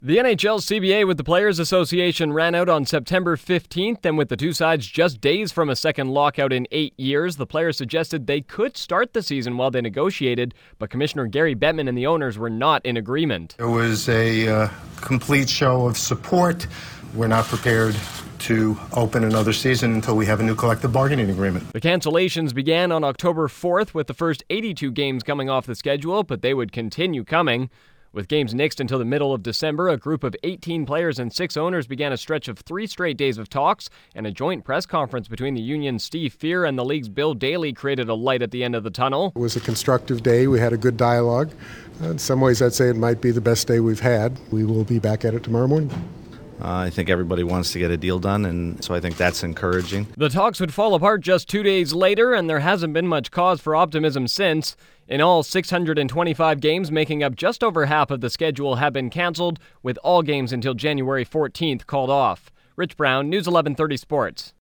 The NHL's CBA with the Players Association ran out on September 15th, and with the two sides just days from a second lockout in 8 years, the players suggested they could start the season while they negotiated, but Commissioner Gary Bettman and the owners were not in agreement. It was a complete show of support. We're not prepared to open another season until we have a new collective bargaining agreement. The cancellations began on October 4th, with the first 82 games coming off the schedule, but they would continue coming. With games nixed until the middle of December, a group of 18 players and 6 owners began a stretch of 3 straight days of talks, and a joint press conference between the union's Steve Fear and the league's Bill Daly created a light at the end of the tunnel. It was a constructive day. We had a good dialogue. In some ways, I'd say it might be the best day we've had. We will be back at it tomorrow morning. I think everybody wants to get a deal done, and so I think that's encouraging. The talks would fall apart just 2 days later, and there hasn't been much cause for optimism since. In all, 625 games, making up just over half of the schedule, have been canceled, with all games until January 14th called off. Rich Brown, News 1130 Sports.